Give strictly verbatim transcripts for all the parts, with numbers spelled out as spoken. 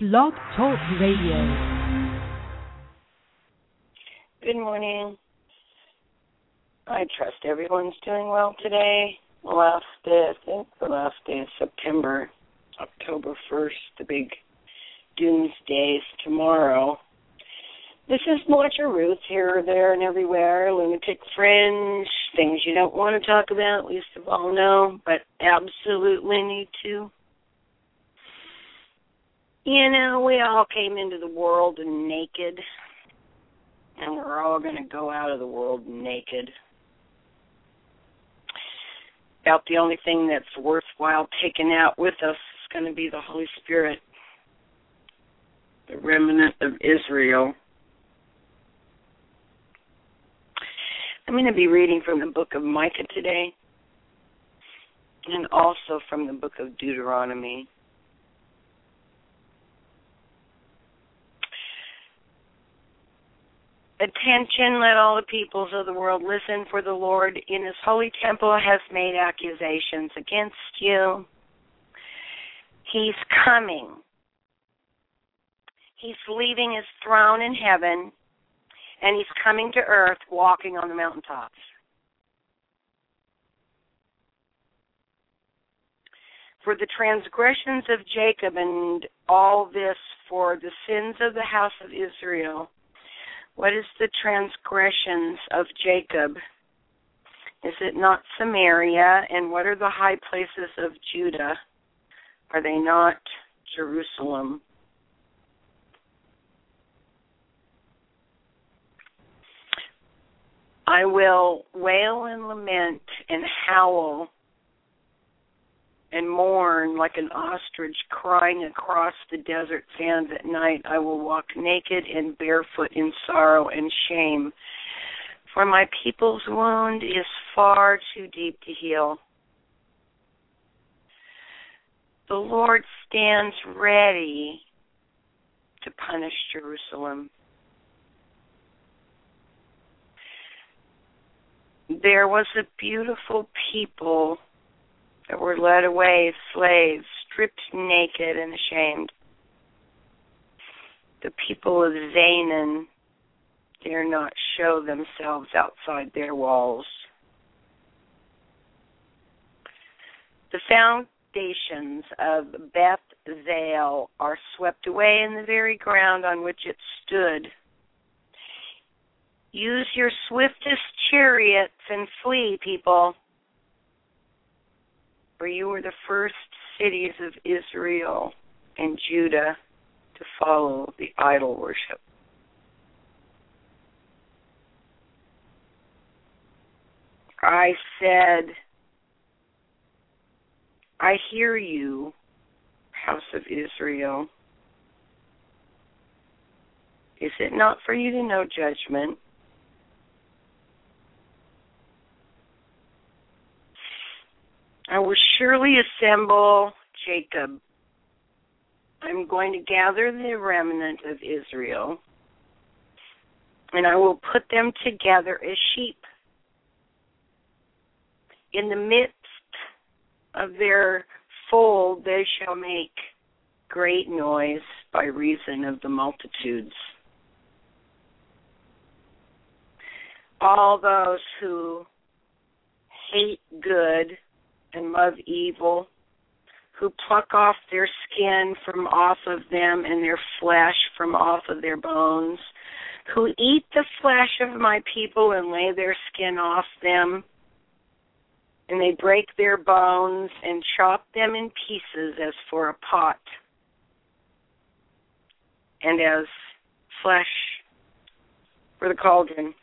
Blog Talk Radio. Good morning. I trust everyone's doing well today. The last day, I think, the last day of September, October first, the big doomsday is tomorrow. This is Melissa Ruth, here, there, and everywhere. Lunatic Fringe, things you don't want to talk about, least of all know, but absolutely need to. You know, we all came into the world naked, and we're all going to go out of the world naked. About the only thing that's worthwhile taking out with us is going to be the Holy Spirit, the remnant of Israel. I'm going to be reading from the book of Micah today, and also from the book of Deuteronomy. Attention, let all the peoples of the world listen, for the Lord in his holy temple has made accusations against you. He's coming. He's leaving his throne in heaven, and he's coming to earth walking on the mountaintops. For the transgressions of Jacob and all this for the sins of the house of Israel. What is the transgressions of Jacob? Is it not Samaria? And what are the high places of Judah? Are they not Jerusalem? I will wail and lament and howl and mourn like an ostrich crying across the desert sands at night. I will walk naked and barefoot in sorrow and shame, for my people's wound is far too deep to heal. The Lord stands ready to punish Jerusalem. There was a beautiful people that were led away, slaves, stripped naked and ashamed. The people of Zanaan dare not show themselves outside their walls. The foundations of Beth Zael are swept away in the very ground on which it stood. Use your swiftest chariots and flee, people. For you were the first cities of Israel and Judah to follow the idol worship. I said, I hear you, house of Israel. Is it not for you to know judgment? I will surely assemble Jacob. I'm going to gather the remnant of Israel, and I will put them together as sheep. In the midst of their fold they shall make great noise by reason of the multitudes. All those who hate good and love evil, who pluck off their skin from off of them and their flesh from off of their bones, who eat the flesh of my people and lay their skin off them, and they break their bones and chop them in pieces as for a pot, and as flesh for the cauldron.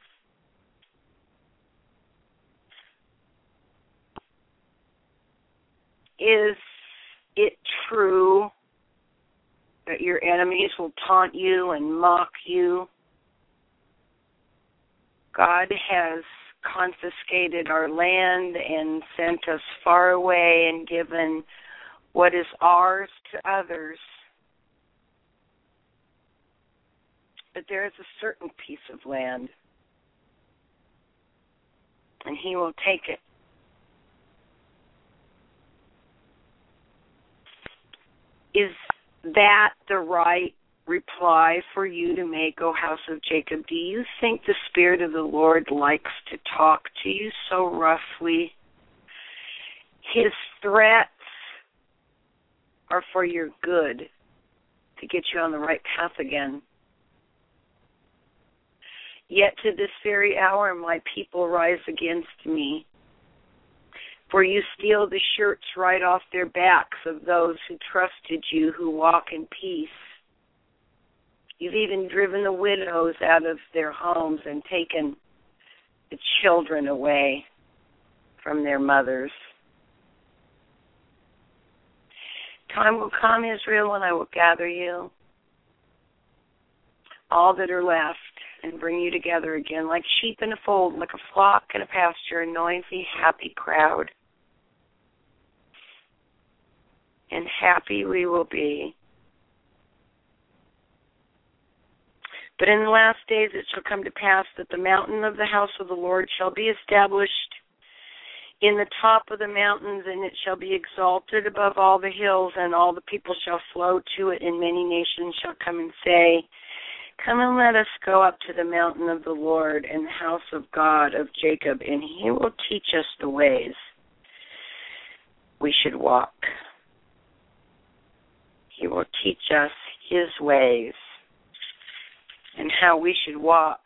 Is it true that your enemies will taunt you and mock you? God has confiscated our land and sent us far away and given what is ours to others. But there is a certain piece of land, and he will take it. Is that the right reply for you to make, O house of Jacob? Do you think the Spirit of the Lord likes to talk to you so roughly? His threats are for your good, to get you on the right path again. Yet to this very hour my people rise against me. For you steal the shirts right off their backs of those who trusted you, who walk in peace. You've even driven the widows out of their homes and taken the children away from their mothers. Time will come, Israel, when I will gather you, all that are left, and bring you together again like sheep in a fold, like a flock in a pasture, a noisy, happy crowd. And happy we will be. But in the last days it shall come to pass that the mountain of the house of the Lord shall be established in the top of the mountains, and it shall be exalted above all the hills, and all the people shall flow to it, and many nations shall come and say, come and let us go up to the mountain of the Lord and the house of God of Jacob, and he will teach us the ways we should walk. He will teach us his ways and how we should walk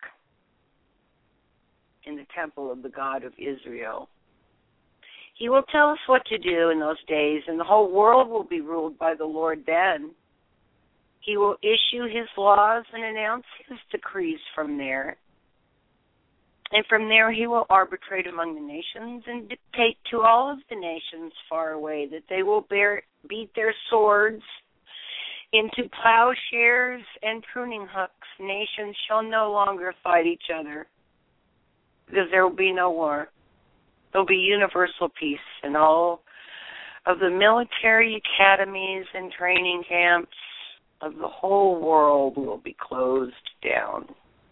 in the temple of the God of Israel. He will tell us what to do in those days, and the whole world will be ruled by the Lord then. He will issue his laws and announce his decrees from there. And from there he will arbitrate among the nations and dictate to all of the nations far away that they will bear, beat their swords into plowshares and pruning hooks. Nations shall no longer fight each other, because there will be no war. There will be universal peace, and all of the military academies and training camps of the whole world will be closed down.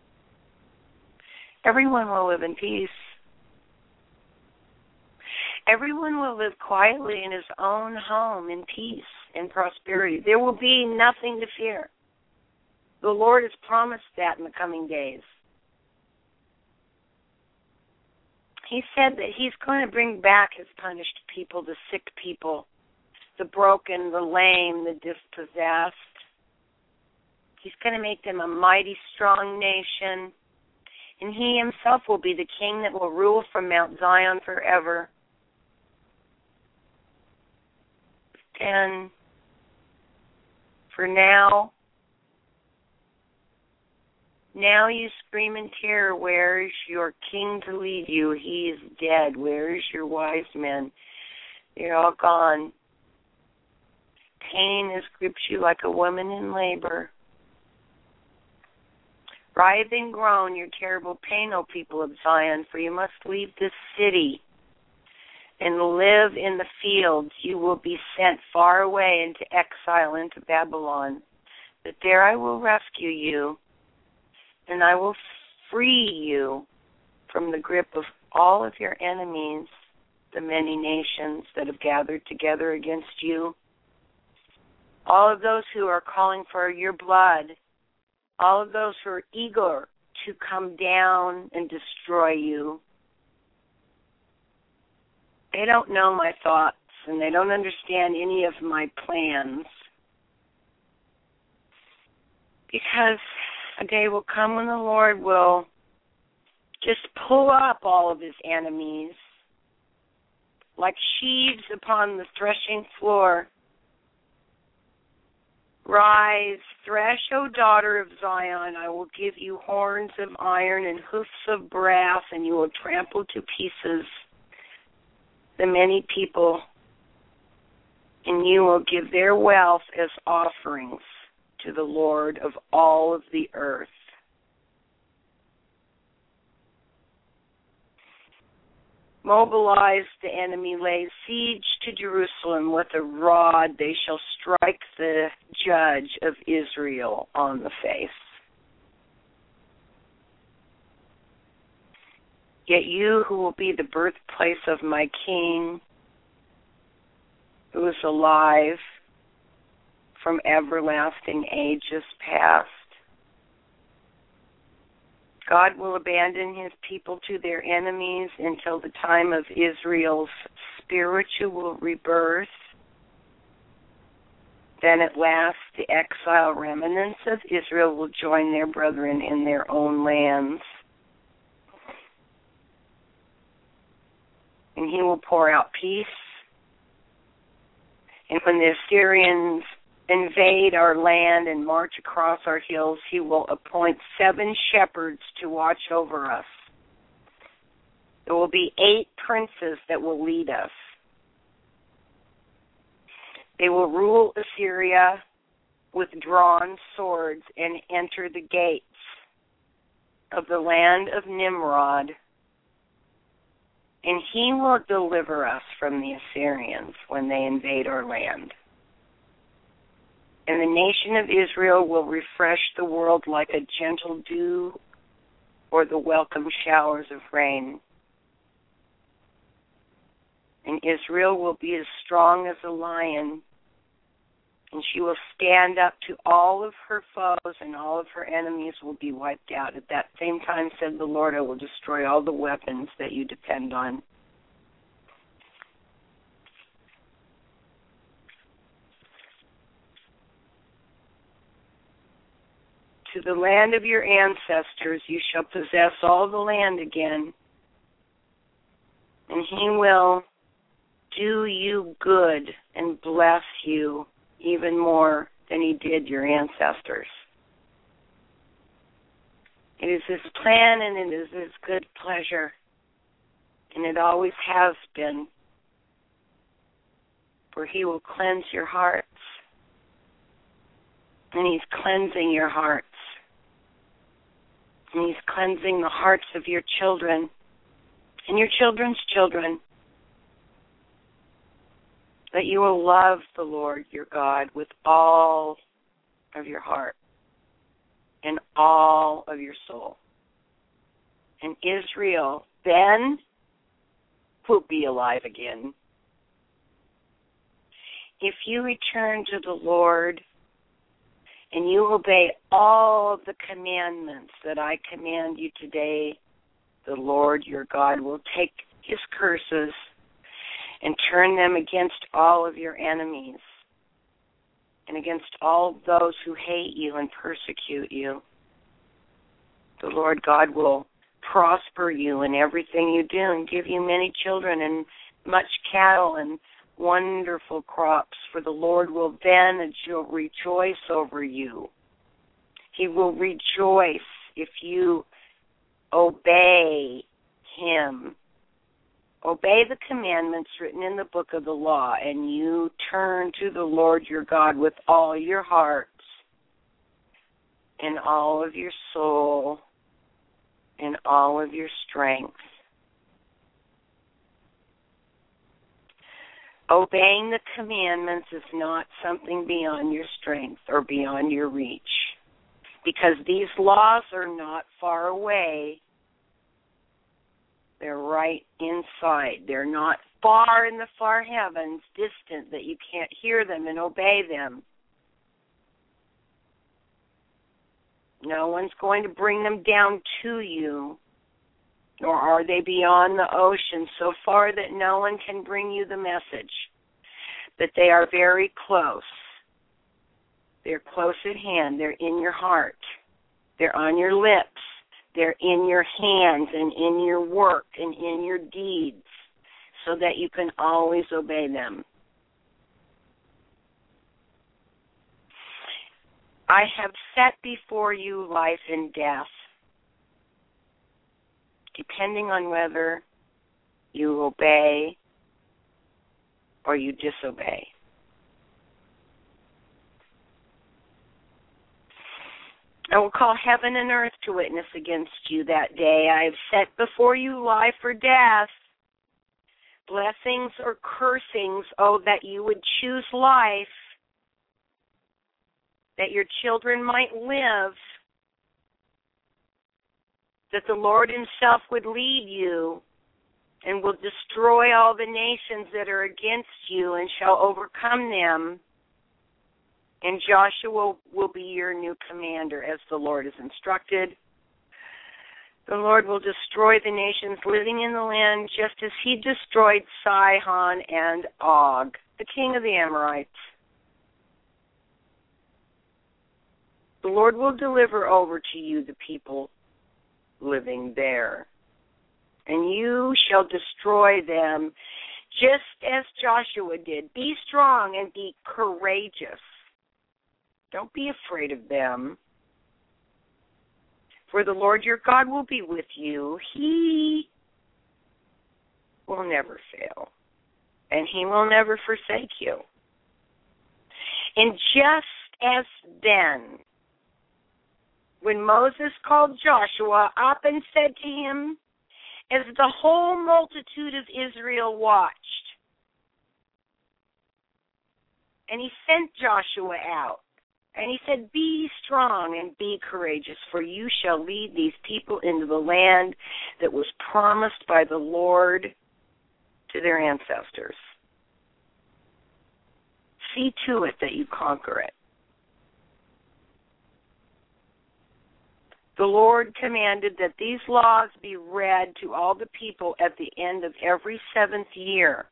Everyone will live in peace. Everyone will live quietly in his own home in peace and prosperity. There will be nothing to fear. The Lord has promised that in the coming days. He said that he's going to bring back his punished people, the sick people, the broken, the lame, the dispossessed. He's going to make them a mighty, strong nation. And he himself will be the king that will rule from Mount Zion forever. And for now, now you scream in terror, where is your king to lead you? He is dead. Where is your wise men? They're all gone. Pain has gripped you like a woman in labor. Writhe and groan your terrible pain, O people of Zion, for you must leave this city and live in the fields. You will be sent far away into exile, into Babylon. But there I will rescue you, and I will free you from the grip of all of your enemies, the many nations that have gathered together against you. All of those who are calling for your blood, all of those who are eager to come down and destroy you. They don't know my thoughts, and they don't understand any of my plans. Because a day will come when the Lord will just pull up all of his enemies like sheaves upon the threshing floor. Rise, thresh, O daughter of Zion. I will give you horns of iron and hoofs of brass, and you will trample to pieces the many people, and you will give their wealth as offerings to the Lord of all of the earth. Mobilize the enemy, lay siege to Jerusalem. With a rod they shall strike the judge of Israel on the face. Yet you, who will be the birthplace of my King, who is alive from everlasting ages past. God will abandon his people to their enemies until the time of Israel's spiritual rebirth. Then at last the exile remnants of Israel will join their brethren in their own lands. And he will pour out peace. And when the Assyrians invade our land and march across our hills, he will appoint seven shepherds to watch over us. There will be eight princes that will lead us. They will rule Assyria with drawn swords and enter the gates of the land of Nimrod. And he will deliver us from the Assyrians when they invade our land. And the nation of Israel will refresh the world like a gentle dew or the welcome showers of rain. And Israel will be as strong as a lion, and she will stand up to all of her foes, and all of her enemies will be wiped out. At that same time, said the Lord, I will destroy all the weapons that you depend on. To the land of your ancestors you shall possess all the land again, and he will do you good and bless you even more than he did your ancestors. It is his plan and it is his good pleasure, and it always has been, for he will cleanse your hearts, and he's cleansing your hearts, and he's cleansing the hearts of your children and your children's children, that you will love the Lord your God with all of your heart and all of your soul. And Israel then will be alive again. If you return to the Lord and you obey all of the commandments that I command you today, the Lord your God will take his curses and turn them against all of your enemies and against all those who hate you and persecute you. The Lord God will prosper you in everything you do and give you many children and much cattle and wonderful crops, for the Lord will then rejoice over you. He will rejoice if you obey him. Obey the commandments written in the book of the law, and you turn to the Lord your God with all your hearts and all of your soul and all of your strength. Obeying the commandments is not something beyond your strength or beyond your reach, because these laws are not far away. They're right inside. They're not far in the far heavens, distant, that you can't hear them and obey them. No one's going to bring them down to you, nor are they beyond the ocean so far that no one can bring you the message. But they are very close. They're close at hand. They're in your heart. They're on your lips. They're in your hands and in your work and in your deeds, so that you can always obey them. I have set before you life and death, depending on whether you obey or you disobey. I will call heaven and earth to witness against you that day. I have set before you life or death, blessings or cursings. Oh, that you would choose life, that your children might live, that the Lord himself would lead you and will destroy all the nations that are against you and shall overcome them. And Joshua will be your new commander, as the Lord has instructed. The Lord will destroy the nations living in the land, just as he destroyed Sihon and Og, the king of the Amorites. The Lord will deliver over to you the people living there, and you shall destroy them, just as Joshua did. Be strong and be courageous. Don't be afraid of them. For the Lord your God will be with you. He will never fail, and he will never forsake you. And just as then, when Moses called Joshua up and said to him, as the whole multitude of Israel watched, and he sent Joshua out, and he said, be strong and be courageous, for you shall lead these people into the land that was promised by the Lord to their ancestors. See to it that you conquer it. The Lord commanded that these laws be read to all the people at the end of every seventh year.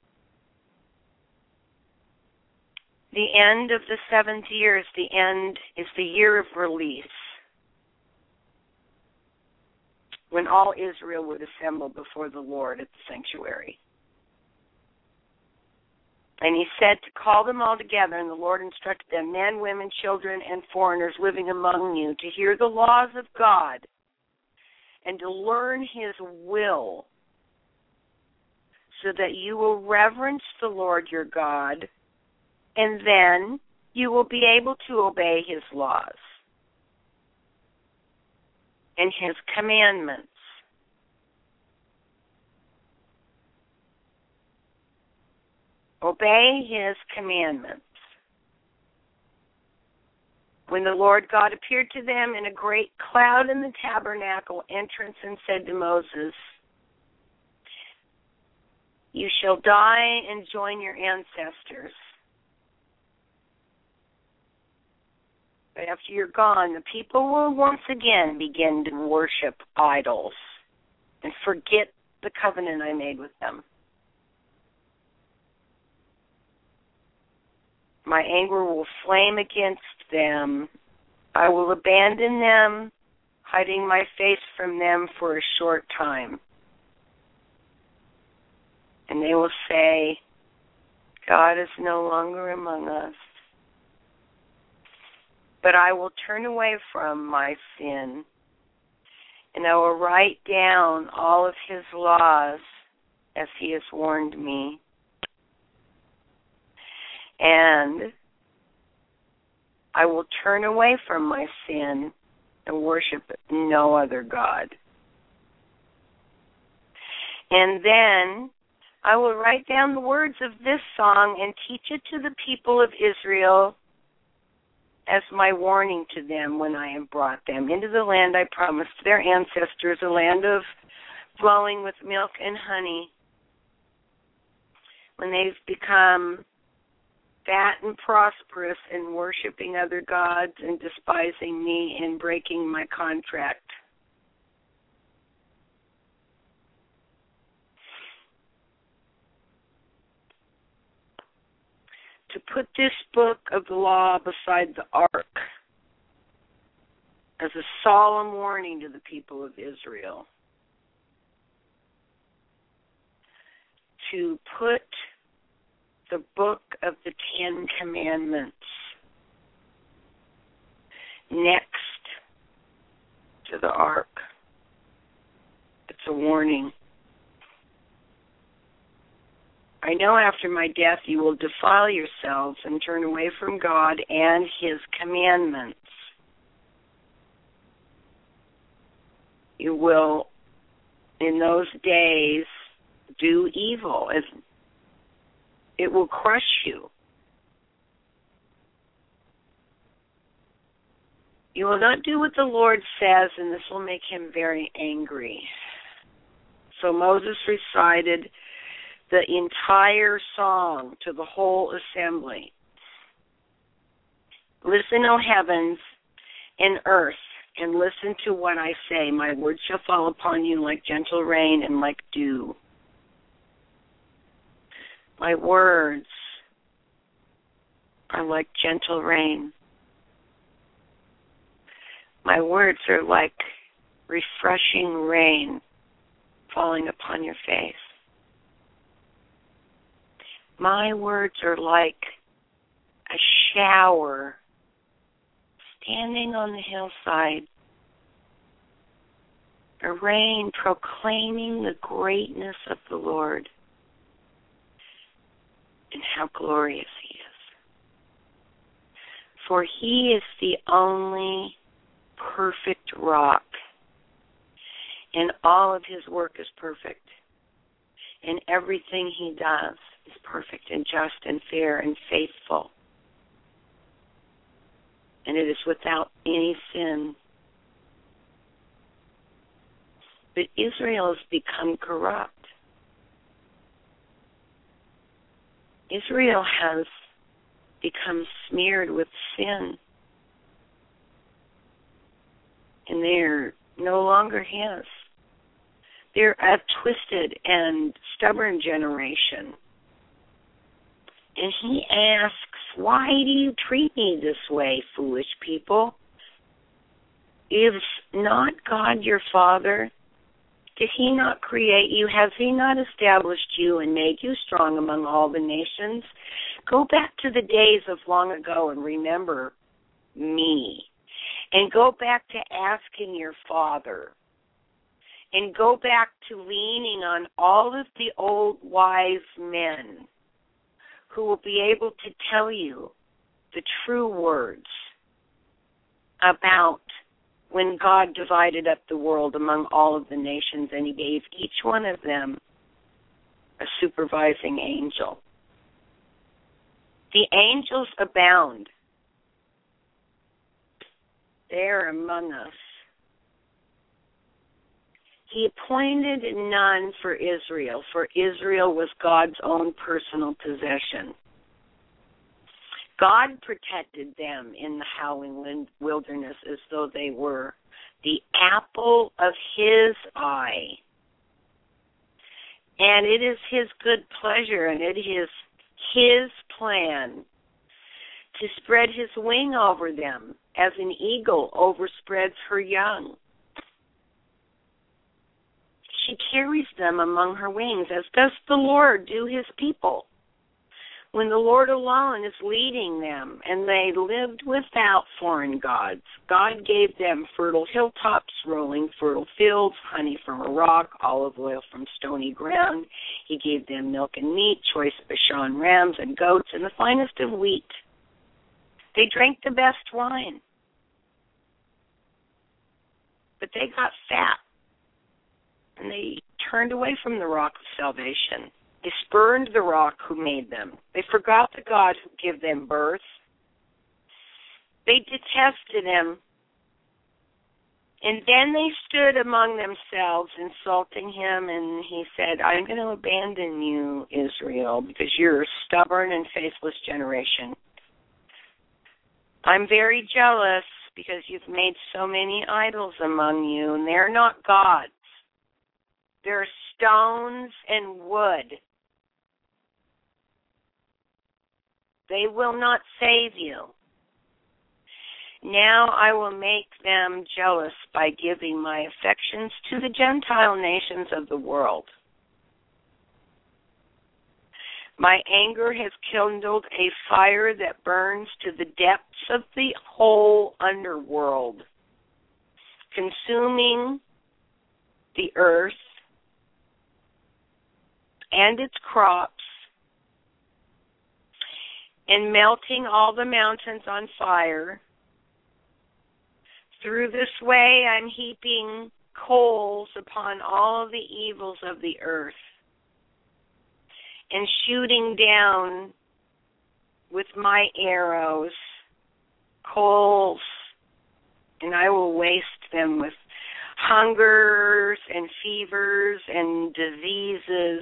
The end of the seventh year is the end, is the year of release, when all Israel would assemble before the Lord at the sanctuary. And he said to call them all together, and the Lord instructed them, men, women, children, and foreigners living among you, to hear the laws of God and to learn his will, so that you will reverence the Lord your God, and then you will be able to obey his laws and his commandments. Obey his commandments. When the Lord God appeared to them in a great cloud in the tabernacle entrance and said to Moses, you shall die and join your ancestors. But after you're gone, the people will once again begin to worship idols and forget the covenant I made with them. My anger will flame against them. I will abandon them, hiding my face from them for a short time. And they will say, God is no longer among us. But I will turn away from my sin, and I will write down all of his laws as he has warned me. And I will turn away from my sin and worship no other God. And then I will write down the words of this song and teach it to the people of Israel as my warning to them when I have brought them into the land I promised their ancestors, a land of flowing with milk and honey. When they've become fat and prosperous and worshiping other gods and despising me and breaking my contract. To put this book of the law beside the ark as a solemn warning to the people of Israel. To put the book of the Ten Commandments next to the ark. It's a warning. I know after my death you will defile yourselves and turn away from God and his commandments. You will, in those days, do evil. It will crush you. You will not do what the Lord says, and this will make him very angry. So Moses recited the entire song to the whole assembly. Listen, O heavens and earth, and listen to what I say. My words shall fall upon you like gentle rain and like dew. My words are like gentle rain. My words are like refreshing rain falling upon your face. My words are like a shower standing on the hillside, a rain proclaiming the greatness of the Lord and how glorious He is. For He is the only perfect rock, and all of His work is perfect, and everything He does is perfect and just and fair and faithful, and it is without any sin. But Israel has become corrupt. Israel has become smeared with sin, and they're no longer His. They're a twisted and stubborn generation. And He asks, why do you treat me this way, foolish people? Is not God your Father? Did He not create you? Has He not established you and made you strong among all the nations? Go back to the days of long ago and remember me. And go back to asking your Father. And go back to leaning on all of the old wise men who will be able to tell you the true words about when God divided up the world among all of the nations, and He gave each one of them a supervising angel. The angels abound. They're among us. He appointed none for Israel, for Israel was God's own personal possession. God protected them in the howling wilderness as though they were the apple of His eye. And it is His good pleasure, and it is His plan to spread His wing over them as an eagle overspreads her young. She carries them among her wings, as does the Lord do His people. When the Lord alone is leading them, and they lived without foreign gods, God gave them fertile hilltops, rolling fertile fields, honey from a rock, olive oil from stony ground. He gave them milk and meat, choice Bashan rams and goats, and the finest of wheat. They drank the best wine, but they got fat, and they turned away from the rock of salvation. They spurned the rock who made them. They forgot the God who gave them birth. They detested Him. And then they stood among themselves, insulting Him, and He said, I'm going to abandon you, Israel, because you're a stubborn and faithless generation. I'm very jealous because you've made so many idols among you, and they're not gods. They're stones and wood. They will not save you. Now I will make them jealous by giving my affections to the Gentile nations of the world. My anger has kindled a fire that burns to the depths of the whole underworld, consuming the earth and its crops, and melting all the mountains on fire. Through this way I'm heaping coals upon all the evils of the earth, and shooting down with my arrows coals, and I will waste them with hungers and fevers and diseases.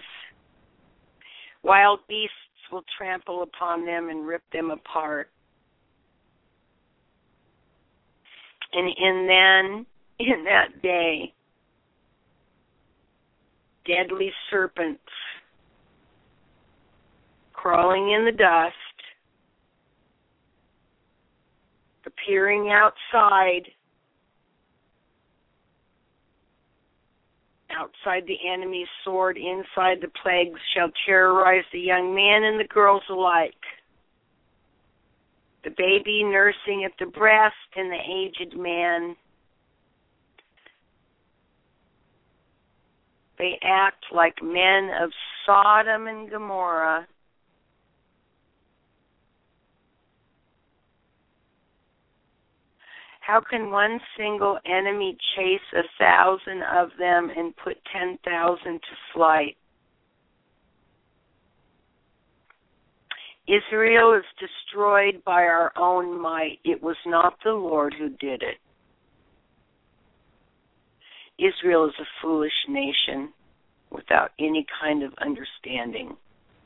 Wild beasts will trample upon them and rip them apart. And in then, in that day, deadly serpents crawling in the dust, appearing outside, outside the enemy's sword, inside the plagues, shall terrorize the young man and the girls alike. The baby nursing at the breast and the aged man. They act like men of Sodom and Gomorrah. How can one single enemy chase a thousand of them and put ten thousand to flight? Israel is destroyed by our own might. It was not the Lord who did it. Israel is a foolish nation without any kind of understanding.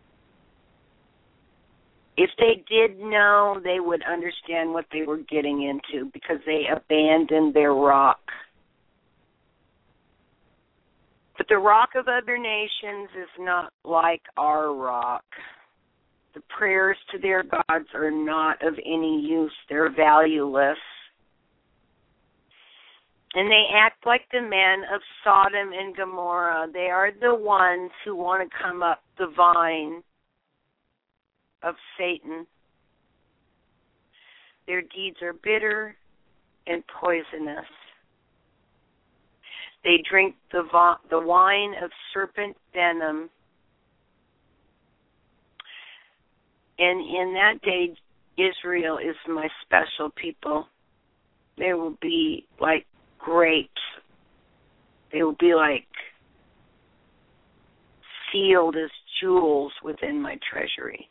If they did know, they would understand what they were getting into because they abandoned their rock. But the rock of other nations is not like our rock. The prayers to their gods are not of any use. They're valueless. And they act like the men of Sodom and Gomorrah. They are the ones who want to come up the vine of Satan. Their deeds are bitter and poisonous. They drink the, vo- the wine of serpent venom. And in that day, Israel is my special people. They will be like grapes. They will be like sealed as jewels within my treasury.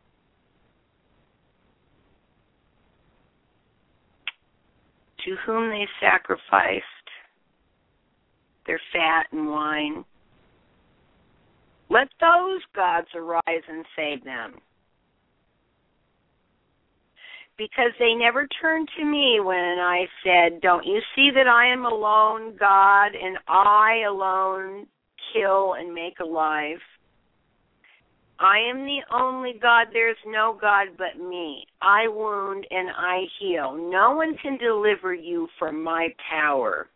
To whom they sacrificed their fat and wine, let those gods arise and save them. Because they never turned to me when I said, don't you see that I am alone, God, and I alone kill and make alive? I am the only God. There's no God but me. I wound and I heal. No one can deliver you from my power.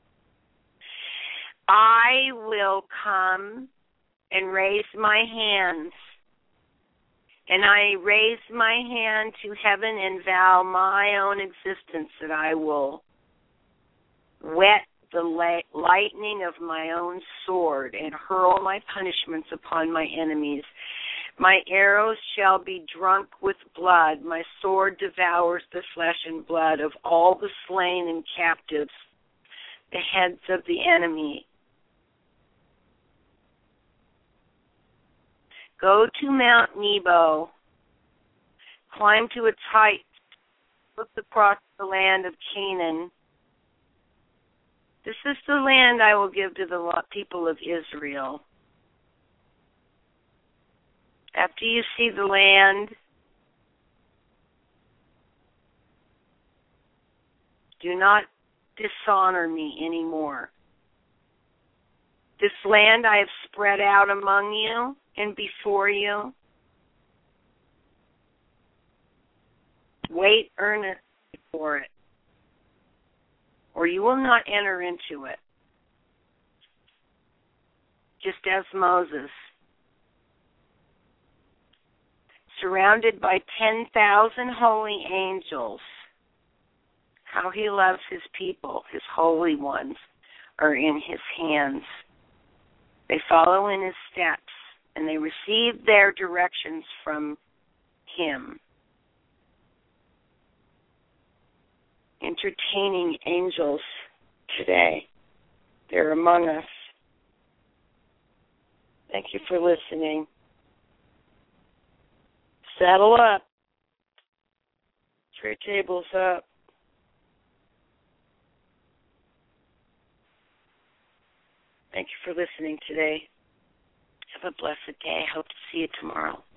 I will come and raise my hands. And I raise my hand to heaven and vow my own existence that I will wet the lightning of my own sword and hurl my punishments upon my enemies. My arrows shall be drunk with blood. My sword devours the flesh and blood of all the slain and captives, the heads of the enemy. Go to Mount Nebo, climb to its height, look across the land of Canaan. This is the land I will give to the people of Israel. After you see the land, do not dishonor me anymore. This land I have spread out among you and before you. Wait earnestly for it, or you will not enter into it. Just as Moses, surrounded by ten thousand holy angels, how he loves his people, his holy ones, are in his hands. They follow in his steps, and they receive their directions from him. Entertaining angels today. They're among us. Thank you for listening. Saddle up. Tray tables up. Thank you for listening today. Have a blessed day. I hope to see you tomorrow.